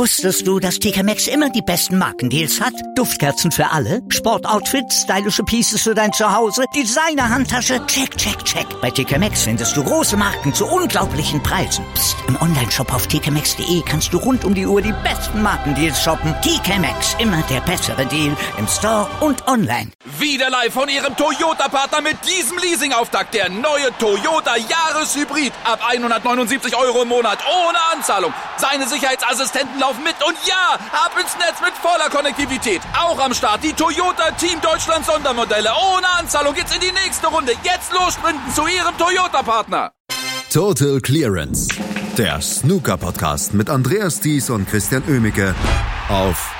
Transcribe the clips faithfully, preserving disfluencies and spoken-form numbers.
Wusstest du, dass T K Maxx immer die besten Markendeals hat? Duftkerzen für alle, Sportoutfits, stylische Pieces für dein Zuhause, Designer-Handtasche, check, check, check. Bei T K Maxx findest du große Marken zu unglaublichen Preisen. Psst. Im Onlineshop auf t k maxx punkt d e kannst du rund um die Uhr die besten Markendeals shoppen. T K Maxx, immer der bessere Deal im Store und online. Wieder live von Ihrem Toyota-Partner mit diesem Leasing-Auftakt. Der neue Toyota Jahreshybrid. Ab hundertneunundsiebzig Euro im Monat. Ohne Anzahlung. Seine Sicherheitsassistenten laufen mit. Und ja, ab ins Netz mit voller Konnektivität. Auch am Start die Toyota Team Deutschland Sondermodelle. Ohne Anzahlung geht's in die nächste Runde. Jetzt los sprinten zu Ihrem Toyota-Partner. Total Clearance. Der Snooker-Podcast mit Andreas Thies und Christian Oemicke auf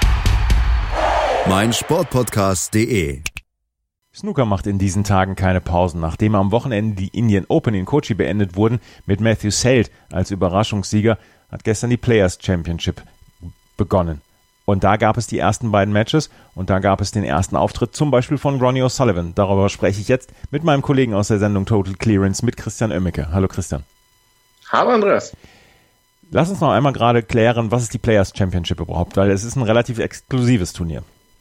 meinsportpodcast punkt de. Snooker macht in diesen Tagen keine Pausen. Nachdem am Wochenende die Indian Open in Kochi beendet wurden mit Matthew Selt als Überraschungssieger, hat gestern die Players Championship begonnen. Und da gab es die ersten beiden Matches und da gab es den ersten Auftritt zum Beispiel von Ronnie O'Sullivan. Darüber spreche ich jetzt mit meinem Kollegen aus der Sendung Total Clearance, mit Christian Oemicke. Hallo Christian. Hallo Andreas. Lass uns noch einmal gerade klären, was ist die Players Championship überhaupt, weil es ist ein relativ exklusives Turnier.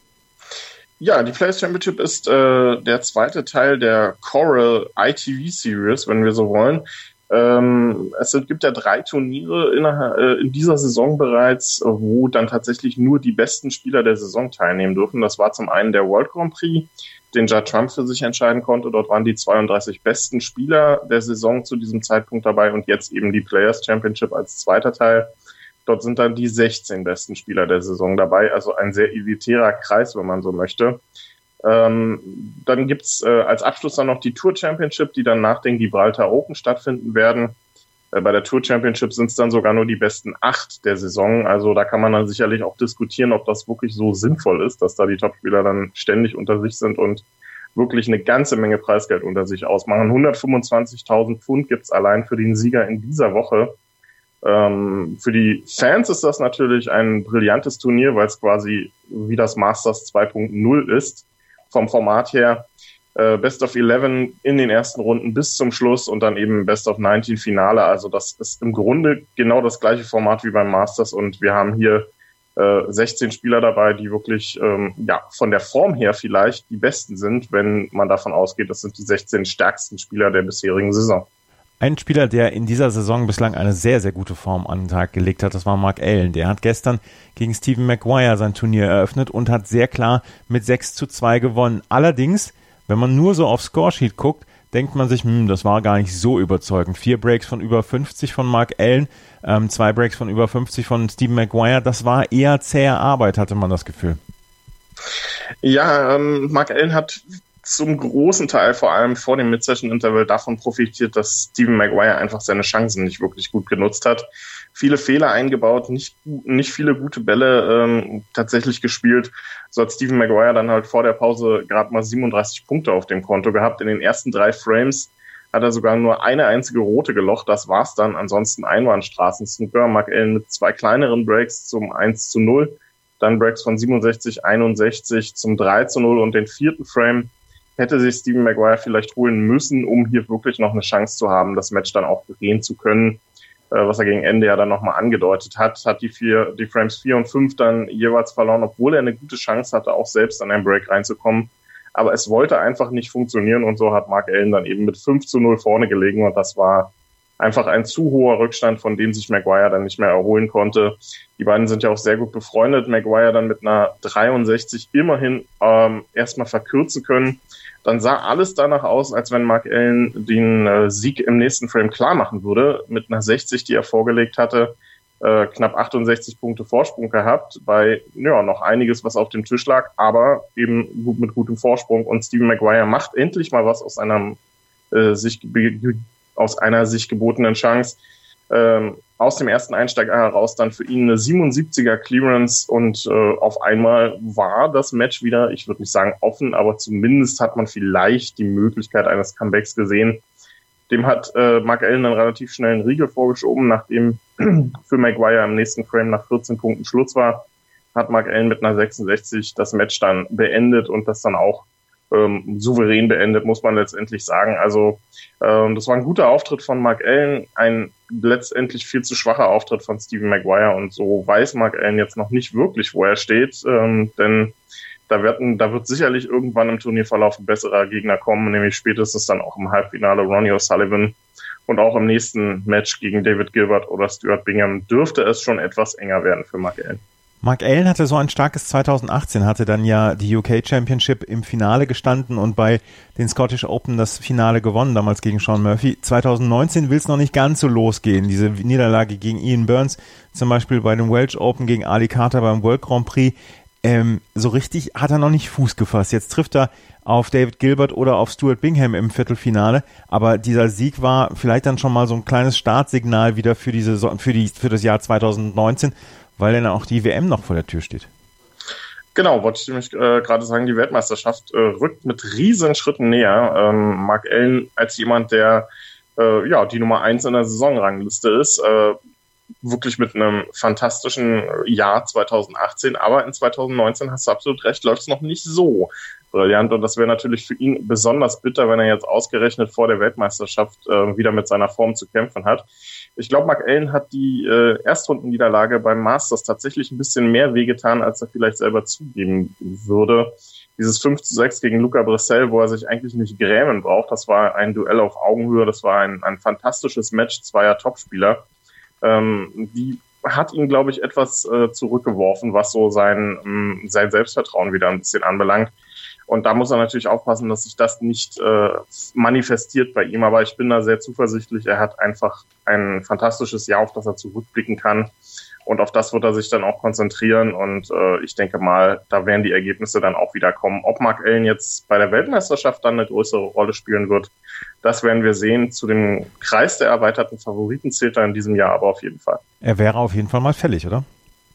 Ja, die Players Championship ist äh, der zweite Teil der Coral I T V Series, wenn wir so wollen. Ähm, es gibt ja drei Turniere in, äh, in dieser Saison bereits, wo dann tatsächlich nur die besten Spieler der Saison teilnehmen dürfen. Das war zum einen der World Grand Prix, den Judd Trump für sich entscheiden konnte. Dort waren die zweiunddreißig besten Spieler der Saison zu diesem Zeitpunkt dabei und jetzt eben die Players Championship als zweiter Teil. Dort sind dann die sechzehn besten Spieler der Saison dabei, also ein sehr elitärer Kreis, wenn man so möchte. Ähm, dann gibt's äh, als Abschluss dann noch die Tour Championship, die dann nach den Gibraltar Open stattfinden werden. Äh, bei der Tour Championship sind es dann sogar nur die besten acht der Saison. Also da kann man dann sicherlich auch diskutieren, ob das wirklich so sinnvoll ist, dass da die Topspieler dann ständig unter sich sind und wirklich eine ganze Menge Preisgeld unter sich ausmachen. hundertfünfundzwanzigtausend Pfund gibt's allein für den Sieger in dieser Woche. Ähm, für die Fans ist das natürlich ein brillantes Turnier, weil es quasi wie das Masters zwei Punkt null ist. Vom Format her äh, Best of elf in den ersten Runden bis zum Schluss und dann eben Best of neunzehn Finale. Also das ist im Grunde genau das gleiche Format wie beim Masters und wir haben hier äh, sechzehn Spieler dabei, die wirklich ähm, ja von der Form her vielleicht die besten sind, wenn man davon ausgeht, das sind die sechzehn stärksten Spieler der bisherigen Saison. Ein Spieler, der in dieser Saison bislang eine sehr, sehr gute Form an den Tag gelegt hat, das war Mark Allen. Der hat gestern gegen Stephen Maguire sein Turnier eröffnet und hat sehr klar mit sechs zu zwei gewonnen. Allerdings, wenn man nur so auf Scoresheet guckt, denkt man sich, hm, das war gar nicht so überzeugend. Vier Breaks von über fünfzig von Mark Allen, ähm, zwei Breaks von über fünfzig von Stephen Maguire. Das war eher zähe Arbeit, hatte man das Gefühl. Ja, ähm, Mark Allen hat zum großen Teil, vor allem vor dem Mid-Session-Interval, davon profitiert, dass Stephen Maguire einfach seine Chancen nicht wirklich gut genutzt hat. Viele Fehler eingebaut, nicht, nicht viele gute Bälle ähm, tatsächlich gespielt. So hat Stephen Maguire dann halt vor der Pause gerade mal siebenunddreißig Punkte auf dem Konto gehabt. In den ersten drei Frames hat er sogar nur eine einzige rote gelocht. Das war's dann. Ansonsten Einbahnstraßen-Snooker. Mark Allen mit zwei kleineren Breaks zum eins zu null. Dann Breaks von siebenundsechzig, einundsechzig zum drei zu null und den vierten Frame hätte sich Stephen Maguire vielleicht holen müssen, um hier wirklich noch eine Chance zu haben, das Match dann auch drehen zu können, äh, was er gegen Ende ja dann nochmal angedeutet hat. Hat die vier, die Frames vier und fünf dann jeweils verloren, obwohl er eine gute Chance hatte, auch selbst an einen Break reinzukommen. Aber es wollte einfach nicht funktionieren und so hat Mark Allen dann eben mit fünf zu null vorne gelegen und das war einfach ein zu hoher Rückstand, von dem sich Maguire dann nicht mehr erholen konnte. Die beiden sind ja auch sehr gut befreundet. Maguire dann mit einer dreiundsechzig immerhin ähm, erstmal verkürzen können. Dann sah alles danach aus, als wenn Mark Allen den äh, Sieg im nächsten Frame klar machen würde. Mit einer sechzig, die er vorgelegt hatte, äh, knapp achtundsechzig Punkte Vorsprung gehabt, bei ja noch einiges, was auf dem Tisch lag, aber eben gut mit gutem Vorsprung. Und Stephen Maguire macht endlich mal was aus einem äh, sich aus einer sich gebotenen Chance. Ähm, aus dem ersten Einsteiger heraus dann für ihn eine siebenundsiebziger Clearance und äh, auf einmal war das Match wieder, ich würde nicht sagen offen, aber zumindest hat man vielleicht die Möglichkeit eines Comebacks gesehen. Dem hat äh, Mark Allen dann relativ schnell einen Riegel vorgeschoben, nachdem für Maguire im nächsten Frame nach vierzehn Punkten Schluss war, hat Mark Allen mit einer sechsundsechzig das Match dann beendet und das dann auch ähm, souverän beendet, muss man letztendlich sagen. Also ähm, das war ein guter Auftritt von Mark Allen, ein letztendlich viel zu schwacher Auftritt von Stephen Maguire und so weiß Mark Allen jetzt noch nicht wirklich, wo er steht, ähm, denn da wird, da wird sicherlich irgendwann im Turnierverlauf ein besserer Gegner kommen, nämlich spätestens dann auch im Halbfinale Ronnie O'Sullivan und auch im nächsten Match gegen David Gilbert oder Stuart Bingham dürfte es schon etwas enger werden für Mark Allen. Mark Allen hatte so ein starkes zweitausendachtzehn, hatte dann ja die U K Championship im Finale gestanden und bei den Scottish Open das Finale gewonnen, damals gegen Sean Murphy. zweitausendneunzehn will es noch nicht ganz so losgehen, diese Niederlage gegen Ian Burns, zum Beispiel bei den Welsh Open gegen Ali Carter beim World Grand Prix. Ähm, so richtig hat er noch nicht Fuß gefasst. Jetzt trifft er auf David Gilbert oder auf Stuart Bingham im Viertelfinale, aber dieser Sieg war vielleicht dann schon mal so ein kleines Startsignal wieder für diese für die für das Jahr zweitausendneunzehn, weil dann auch die W M noch vor der Tür steht. Genau, wollte ich nämlich äh, gerade sagen, die Weltmeisterschaft äh, rückt mit riesen Schritten näher. Ähm, Mark Allen als jemand, der äh, ja die Nummer eins in der Saisonrangliste ist, äh, wirklich mit einem fantastischen Jahr zweitausendachtzehn, aber in zweitausendneunzehn hast du absolut recht, läuft es noch nicht so brillant und das wäre natürlich für ihn besonders bitter, wenn er jetzt ausgerechnet vor der Weltmeisterschaft äh, wieder mit seiner Form zu kämpfen hat. Ich glaube, Mark Allen hat die äh, Erstrundenniederlage beim Masters tatsächlich ein bisschen mehr wehgetan, als er vielleicht selber zugeben würde. Dieses fünf zu sechs gegen Luca Bressel, wo er sich eigentlich nicht grämen braucht, das war ein Duell auf Augenhöhe, das war ein, ein fantastisches Match zweier Topspieler. Ähm, die hat ihn, glaube ich, etwas äh, zurückgeworfen, was so sein, ähm, sein Selbstvertrauen wieder ein bisschen anbelangt. Und da muss er natürlich aufpassen, dass sich das nicht äh, manifestiert bei ihm. Aber ich bin da sehr zuversichtlich. Er hat einfach ein fantastisches Jahr, auf das er zurückblicken kann. Und auf das wird er sich dann auch konzentrieren. Und äh, ich denke mal, da werden die Ergebnisse dann auch wieder kommen. Ob Mark Allen jetzt bei der Weltmeisterschaft dann eine größere Rolle spielen wird, das werden wir sehen. Zu dem Kreis der erweiterten Favoriten zählt er in diesem Jahr aber auf jeden Fall. Er wäre auf jeden Fall mal fällig, oder?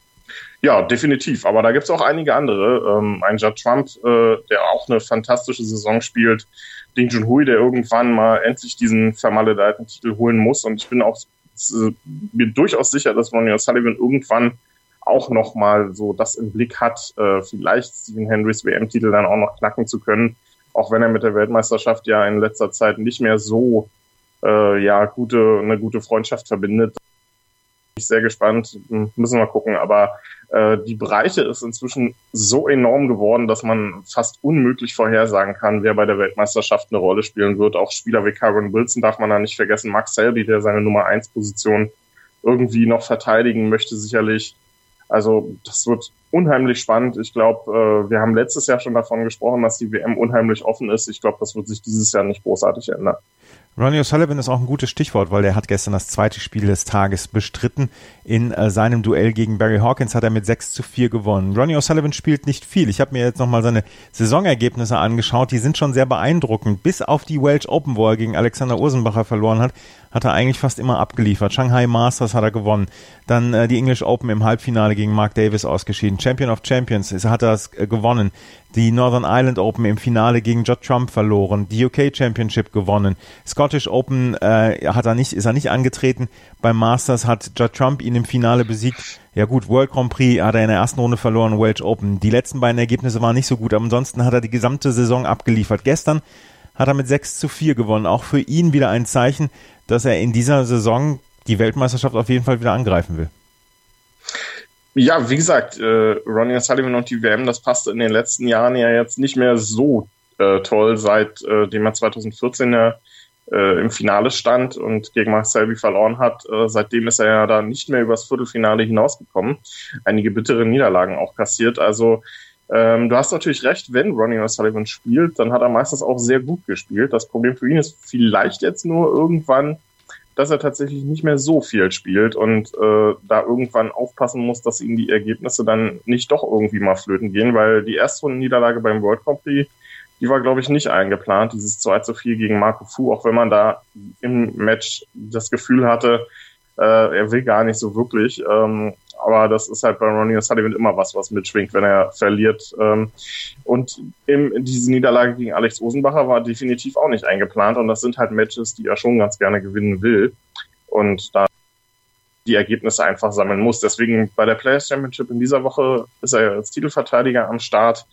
Ja, definitiv. Aber da gibt es auch einige andere. Ähm, ein Judd Trump, äh, der auch eine fantastische Saison spielt. Ding Junhui, der irgendwann mal endlich diesen vermaledeiten Titel holen muss. Und ich bin auch äh, mir durchaus sicher, dass Ronnie O'Sullivan irgendwann auch noch mal so das im Blick hat, äh, vielleicht Stephen Hendrys W M-Titel dann auch noch knacken zu können. Auch wenn er mit der Weltmeisterschaft ja in letzter Zeit nicht mehr so äh, ja gute eine gute Freundschaft verbindet. Ich bin sehr gespannt, müssen wir gucken, aber äh, die Breite ist inzwischen so enorm geworden, dass man fast unmöglich vorhersagen kann, wer bei der Weltmeisterschaft eine Rolle spielen wird. Auch Spieler wie Kyron Wilson darf man da nicht vergessen, Mark Selby, der seine Nummer eins Position irgendwie noch verteidigen möchte, sicherlich. Also das wird unheimlich spannend. Ich glaube, äh, wir haben letztes Jahr schon davon gesprochen, dass die W M unheimlich offen ist. Ich glaube, das wird sich dieses Jahr nicht großartig ändern. Ronnie O'Sullivan ist auch ein gutes Stichwort, weil der hat gestern das zweite Spiel des Tages bestritten. In äh, seinem Duell gegen Barry Hawkins hat er mit sechs zu vier gewonnen. Ronnie O'Sullivan spielt nicht viel. Ich habe mir jetzt nochmal seine Saisonergebnisse angeschaut. Die sind schon sehr beeindruckend. Bis auf die Welsh Open, wo er gegen Alexander Ursenbacher verloren hat, hat er eigentlich fast immer abgeliefert. Shanghai Masters hat er gewonnen. Dann äh, die English Open im Halbfinale gegen Mark Davis ausgeschieden. Champion of Champions ist, hat er es äh, gewonnen. Die Northern Ireland Open im Finale gegen Judd Trump verloren. Die U K Championship gewonnen. Scottish Open äh, hat er nicht, ist er nicht angetreten. Beim Masters hat Judd Trump ihn im Finale besiegt. Ja gut, World Grand Prix hat er in der ersten Runde verloren, Welsh Open. Die letzten beiden Ergebnisse waren nicht so gut, aber ansonsten hat er die gesamte Saison abgeliefert. Gestern hat er mit sechs zu vier gewonnen. Auch für ihn wieder ein Zeichen, dass er in dieser Saison die Weltmeisterschaft auf jeden Fall wieder angreifen will. Ja, wie gesagt, äh, Ronnie O'Sullivan und die W M, das passte in den letzten Jahren ja jetzt nicht mehr so äh, toll, seitdem äh, er zweitausendvierzehn ja äh, im Finale stand und gegen Mark Selby verloren hat. Äh, seitdem ist er ja da nicht mehr übers Viertelfinale hinausgekommen. Einige bittere Niederlagen auch kassiert. Also ähm, du hast natürlich recht, wenn Ronnie O'Sullivan spielt, dann hat er meistens auch sehr gut gespielt. Das Problem für ihn ist vielleicht jetzt nur irgendwann, dass er tatsächlich nicht mehr so viel spielt und äh, da irgendwann aufpassen muss, dass ihm die Ergebnisse dann nicht doch irgendwie mal flöten gehen, weil die Erstrundenniederlage beim World Grand Prix, die war, glaube ich, nicht eingeplant, dieses zwei zu vier gegen Marco Fu, auch wenn man da im Match das Gefühl hatte, äh, er will gar nicht so wirklich. Ähm, aber das ist halt bei Ronnie O'Sullivan immer was, was mitschwingt, wenn er verliert. Ähm, und im, diese Niederlage gegen Alex Osenbacher war definitiv auch nicht eingeplant. Und das sind halt Matches, die er schon ganz gerne gewinnen will. Und da die Ergebnisse einfach sammeln muss. Deswegen bei der Players Championship in dieser Woche ist er als Titelverteidiger am Start.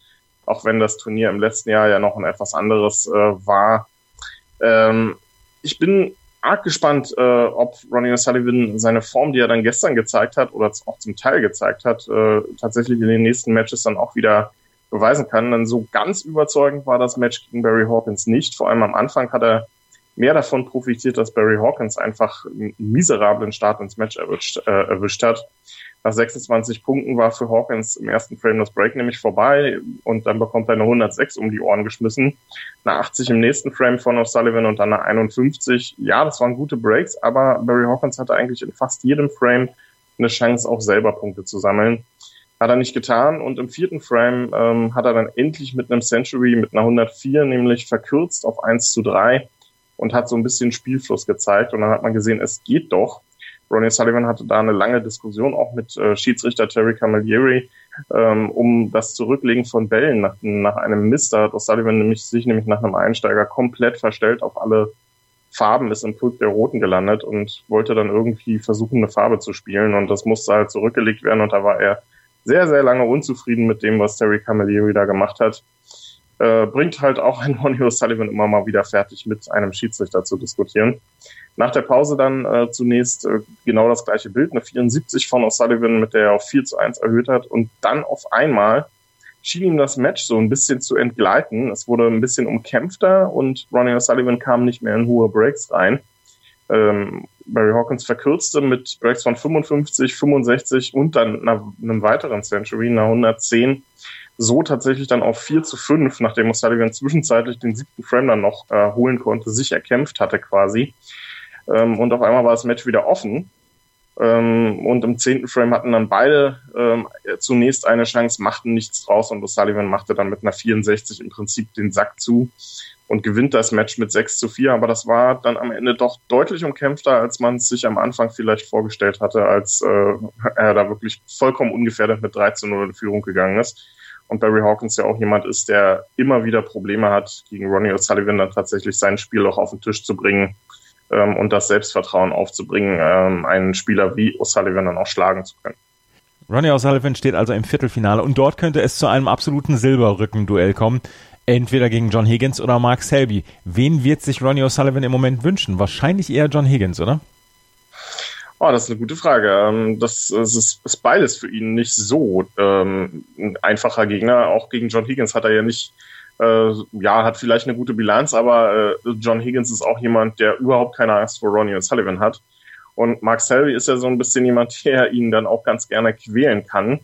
auch wenn das Turnier im letzten Jahr ja noch ein etwas anderes äh, war. Ähm, ich bin arg gespannt, äh, ob Ronnie O'Sullivan seine Form, die er dann gestern gezeigt hat oder auch zum Teil gezeigt hat, äh, tatsächlich in den nächsten Matches dann auch wieder beweisen kann. Denn so ganz überzeugend war das Match gegen Barry Hawkins nicht. Vor allem am Anfang hat er mehr davon profitiert, dass Barry Hawkins einfach einen miserablen Start ins Match erwischt, äh, erwischt hat. Nach sechsundzwanzig Punkten war für Hawkins im ersten Frame das Break nämlich vorbei und dann bekommt er eine hundertsechs um die Ohren geschmissen. Eine achtzig im nächsten Frame von O'Sullivan und dann eine einundfünfzig. Ja, das waren gute Breaks, aber Barry Hawkins hatte eigentlich in fast jedem Frame eine Chance, auch selber Punkte zu sammeln. Hat er nicht getan und im vierten Frame ähm, hat er dann endlich mit einem Century, mit einer hundertvier, nämlich verkürzt auf eins zu drei und hat so ein bisschen Spielfluss gezeigt und dann hat man gesehen, es geht doch. Ronnie O'Sullivan hatte da eine lange Diskussion auch mit äh, Schiedsrichter Terry Camilleri ähm, um das Zurücklegen von Bällen nach, nach einem Miss. Da hat O'Sullivan nämlich, sich nämlich nach einem Einsteiger komplett verstellt auf alle Farben, ist im Pulk der Roten gelandet und wollte dann irgendwie versuchen, eine Farbe zu spielen und das musste halt zurückgelegt werden und da war er sehr, sehr lange unzufrieden mit dem, was Terry Camilleri da gemacht hat. Äh, bringt halt auch ein Ronnie O'Sullivan immer mal wieder fertig, mit einem Schiedsrichter zu diskutieren. Nach der Pause dann äh, zunächst äh, genau das gleiche Bild, eine vierundsiebzig von O'Sullivan, mit der er auf vier zu eins erhöht hat und dann auf einmal schien ihm das Match so ein bisschen zu entgleiten. Es wurde ein bisschen umkämpfter und Ronnie O'Sullivan kam nicht mehr in hohe Breaks rein. Ähm, Barry Hawkins verkürzte mit Breaks von fünfundfünfzig, fünfundsechzig und dann einer, einem weiteren Century, einer hundertzehn, so tatsächlich dann auf vier zu fünf, nachdem O'Sullivan zwischenzeitlich den siebten Frame dann noch äh, holen konnte, sich erkämpft hatte quasi. Ähm, und auf einmal war das Match wieder offen. Ähm, und im zehnten Frame hatten dann beide ähm, zunächst eine Chance, machten nichts draus und O'Sullivan machte dann mit einer vierundsechzig im Prinzip den Sack zu und gewinnt das Match mit sechs zu vier. Aber das war dann am Ende doch deutlich umkämpfter, als man es sich am Anfang vielleicht vorgestellt hatte, als äh, er da wirklich vollkommen ungefährdet mit drei zu null in Führung gegangen ist. Und Barry Hawkins ja auch jemand ist, der immer wieder Probleme hat, gegen Ronnie O'Sullivan dann tatsächlich sein Spiel auch auf den Tisch zu bringen ähm, und das Selbstvertrauen aufzubringen, ähm, einen Spieler wie O'Sullivan dann auch schlagen zu können. Ronnie O'Sullivan steht also im Viertelfinale und dort könnte es zu einem absoluten Silberrücken-Duell kommen. Entweder gegen John Higgins oder Mark Selby. Wen wird sich Ronnie O'Sullivan im Moment wünschen? Wahrscheinlich eher John Higgins, oder? Oh, das ist eine gute Frage. Das, das ist, ist beides für ihn nicht so ähm, ein einfacher Gegner. Auch gegen John Higgins hat er ja nicht, äh, ja, hat vielleicht eine gute Bilanz, aber äh, John Higgins ist auch jemand, der überhaupt keine Angst vor Ronnie O'Sullivan hat. Und Mark Selby ist ja so ein bisschen jemand, der ihn dann auch ganz gerne quälen kann.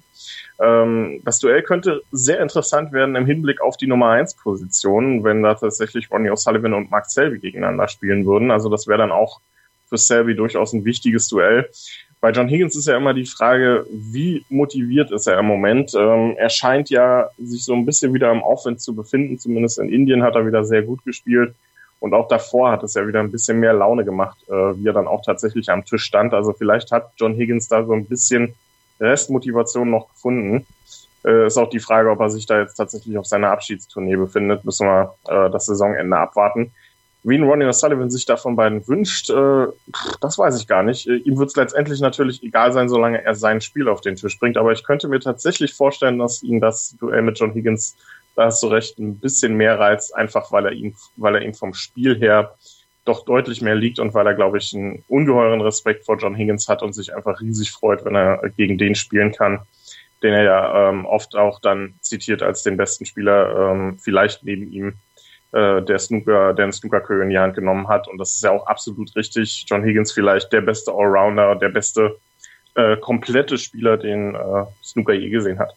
Ähm, das Duell könnte sehr interessant werden im Hinblick auf die Nummer eins Position, wenn da tatsächlich Ronnie O'Sullivan und Mark Selby gegeneinander spielen würden. Also das wäre dann auch für Selby durchaus ein wichtiges Duell. Bei John Higgins ist ja immer die Frage, wie motiviert ist er im Moment? Ähm, er scheint ja sich so ein bisschen wieder im Aufwind zu befinden. Zumindest in Indien hat er wieder sehr gut gespielt. Und auch davor hat es ja wieder ein bisschen mehr Laune gemacht, äh, wie er dann auch tatsächlich am Tisch stand. Also vielleicht hat John Higgins da so ein bisschen Restmotivation noch gefunden. Äh, ist auch die Frage, ob er sich da jetzt tatsächlich auf seiner Abschiedstournee befindet. Müssen wir äh, das Saisonende abwarten. Wen Ronnie O'Sullivan sich davon beiden wünscht, äh, das weiß ich gar nicht. Äh, ihm wird es letztendlich natürlich egal sein, solange er sein Spiel auf den Tisch bringt. Aber ich könnte mir tatsächlich vorstellen, dass ihn das Duell mit John Higgins, da hast du recht, ein bisschen mehr reizt, einfach weil er ihn, weil er ihm vom Spiel her doch deutlich mehr liegt und weil er, glaube ich, einen ungeheuren Respekt vor John Higgins hat und sich einfach riesig freut, wenn er gegen den spielen kann, den er ja ähm, oft auch dann zitiert als den besten Spieler, ähm, vielleicht neben ihm, äh, der Snooker, der einen Snooker-König in die Hand genommen hat. Und das ist ja auch absolut richtig. John Higgins vielleicht der beste Allrounder, der beste äh, komplette Spieler, den äh, Snooker je gesehen hat.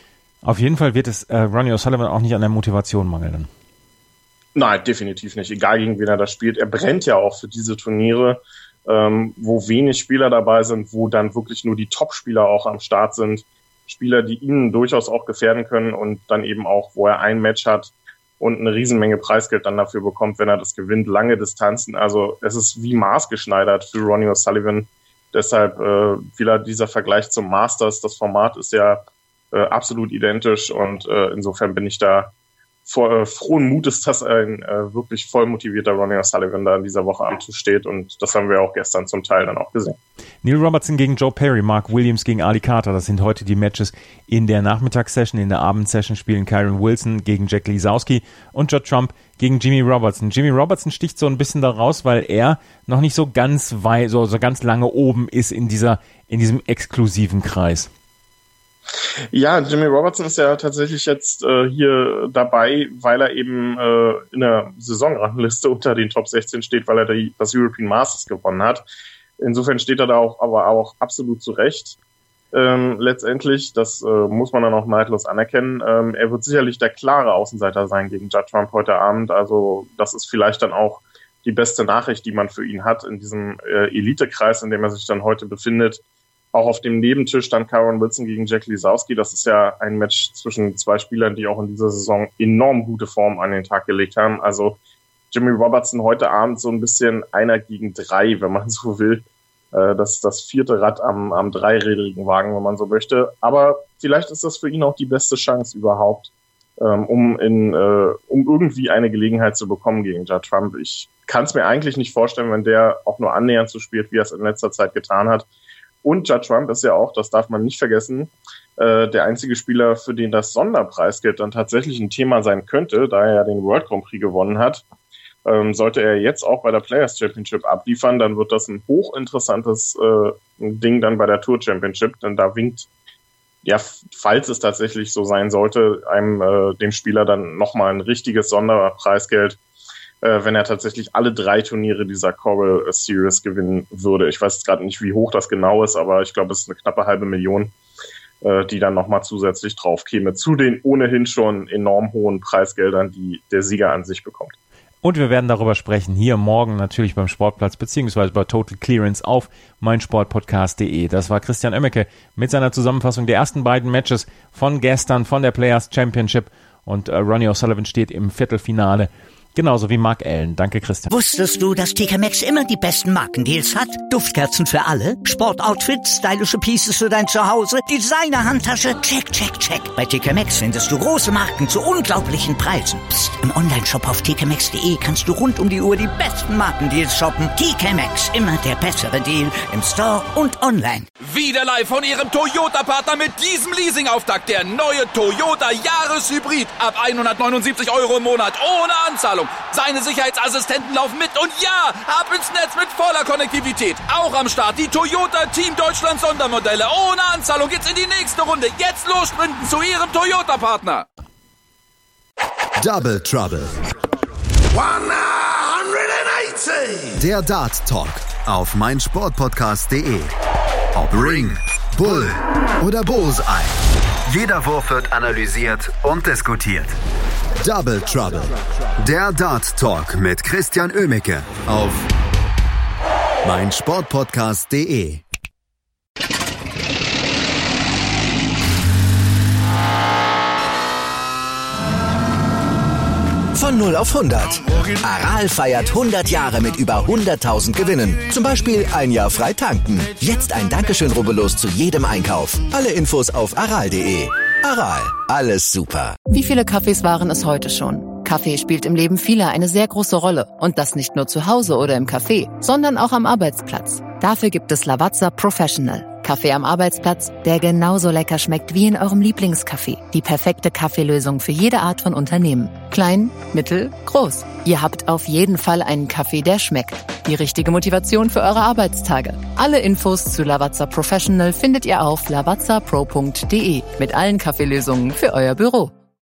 Auf jeden Fall wird es äh, Ronnie O'Sullivan auch nicht an der Motivation mangeln. Nein, definitiv nicht. Egal, gegen wen er da spielt. Er brennt ja auch für diese Turniere, ähm, wo wenig Spieler dabei sind, wo dann wirklich nur die Top-Spieler auch am Start sind. Spieler, die ihn durchaus auch gefährden können und dann eben auch, wo er ein Match hat und eine Riesenmenge Preisgeld dann dafür bekommt, wenn er das gewinnt. Lange Distanzen. Also es ist wie maßgeschneidert für Ronnie O'Sullivan. Deshalb äh, wieder dieser Vergleich zum Masters. Das Format ist ja äh, absolut identisch und äh, insofern bin ich da vor, äh, frohen Mutes, dass ein äh, wirklich voll motivierter Ronnie O'Sullivan da in dieser Woche am Tisch steht. Und das haben wir auch gestern zum Teil dann auch gesehen. Neil Robertson gegen Joe Perry, Mark Williams gegen Ali Carter, das sind heute die Matches in der Nachmittagssession. In der Abendsession spielen Kyron Wilson gegen Jack Lisowski und Judd Trump gegen Jimmy Robertson. Jimmy Robertson sticht so ein bisschen da raus, weil er noch nicht so ganz weit, so, so ganz lange oben ist in dieser, in diesem exklusiven Kreis. Ja, Jimmy Robertson ist ja tatsächlich jetzt äh, hier dabei, weil er eben äh, in der Saisonrangliste unter den Top sechzehn steht, weil er die, das European Masters gewonnen hat. Insofern steht er da auch, aber auch absolut zurecht. Ähm, letztendlich, das äh, muss man dann auch neidlos anerkennen. Ähm, er wird sicherlich der klare Außenseiter sein gegen Judd Trump heute Abend. Also das ist vielleicht dann auch die beste Nachricht, die man für ihn hat in diesem äh, Elitekreis, in dem er sich dann heute befindet. Auch auf dem Nebentisch dann Kyron Wilson gegen Jack Lisowski. Das ist ja ein Match zwischen zwei Spielern, die auch in dieser Saison enorm gute Form an den Tag gelegt haben. Also Jimmy Robertson heute Abend so ein bisschen einer gegen drei, wenn man so will. Das das vierte Rad am, am dreirädrigen Wagen, wenn man so möchte. Aber vielleicht ist das für ihn auch die beste Chance überhaupt, um in um irgendwie eine Gelegenheit zu bekommen gegen Judd Trump. Ich kann es mir eigentlich nicht vorstellen, wenn der auch nur annähernd so spielt, wie er es in letzter Zeit getan hat. Und Judd Trump ist ja auch, das darf man nicht vergessen, äh, der einzige Spieler, für den das Sonderpreisgeld dann tatsächlich ein Thema sein könnte, da er ja den World Grand Prix gewonnen hat. Ähm, sollte er jetzt auch bei der Players Championship abliefern, dann wird das ein hochinteressantes äh, Ding dann bei der Tour Championship, denn da winkt, ja, falls es tatsächlich so sein sollte, einem äh, dem Spieler dann nochmal ein richtiges Sonderpreisgeld, äh, wenn er tatsächlich alle drei Turniere dieser Coral Series gewinnen würde. Ich weiß gerade nicht, wie hoch das genau ist, aber ich glaube, es ist eine knappe halbe Million, äh, die dann nochmal zusätzlich drauf käme, zu den ohnehin schon enorm hohen Preisgeldern, die der Sieger an sich bekommt. Und wir werden darüber sprechen, hier morgen natürlich beim Sportplatz, beziehungsweise bei Total Clearance auf meinsportpodcast punkt de. Das war Christian Oemmeke mit seiner Zusammenfassung der ersten beiden Matches von gestern, von der Players Championship. Und äh, Ronnie O'Sullivan steht im Viertelfinale, genauso wie Mark Allen. Danke, Christian. Wusstest du, dass T K Maxx immer die besten Markendeals hat? Duftkerzen für alle, Sportoutfits, stylische Pieces für dein Zuhause, Designer-Handtasche, check, check, check. Bei T K Maxx findest du große Marken zu unglaublichen Preisen. Psst. Im Onlineshop auf t k maxx punkt de kannst du rund um die Uhr die besten Markendeals shoppen. T K Maxx, immer der bessere Deal im Store und online. Wieder live von ihrem Toyota-Partner mit diesem Leasing-Auftakt. Der neue Toyota Jahreshybrid. Ab hundertneunundsiebzig Euro im Monat ohne Anzahlung. Seine Sicherheitsassistenten laufen mit und ja, ab ins Netz mit voller Konnektivität. Auch am Start die Toyota Team Deutschland Sondermodelle. Ohne Anzahlung geht's in die nächste Runde. Jetzt los sprinten zu Ihrem Toyota-Partner. Double Trouble. hundertachtzig. Der Dart Talk auf meinsportpodcast punkt de. Ob Ring, Bull oder Bullseye. Jeder Wurf wird analysiert und diskutiert. Double Trouble. Der Dart Talk mit Christian Oemmeke auf meinsportpodcast punkt de. Von null auf hundert. Aral feiert hundert Jahre mit über hunderttausend Gewinnen. Zum Beispiel ein Jahr frei tanken. Jetzt ein Dankeschön, rubbellos zu jedem Einkauf. Alle Infos auf aral punkt de. Aral, alles super. Wie viele Kaffees waren es heute schon? Kaffee spielt im Leben vieler eine sehr große Rolle. Und das nicht nur zu Hause oder im Café, sondern auch am Arbeitsplatz. Dafür gibt es Lavazza Professional. Kaffee am Arbeitsplatz, der genauso lecker schmeckt wie in eurem Lieblingscafé. Die perfekte Kaffeelösung für jede Art von Unternehmen. Klein, mittel, groß. Ihr habt auf jeden Fall einen Kaffee, der schmeckt. Die richtige Motivation für eure Arbeitstage. Alle Infos zu Lavazza Professional findet ihr auf lavazza pro punkt de mit allen Kaffeelösungen für euer Büro.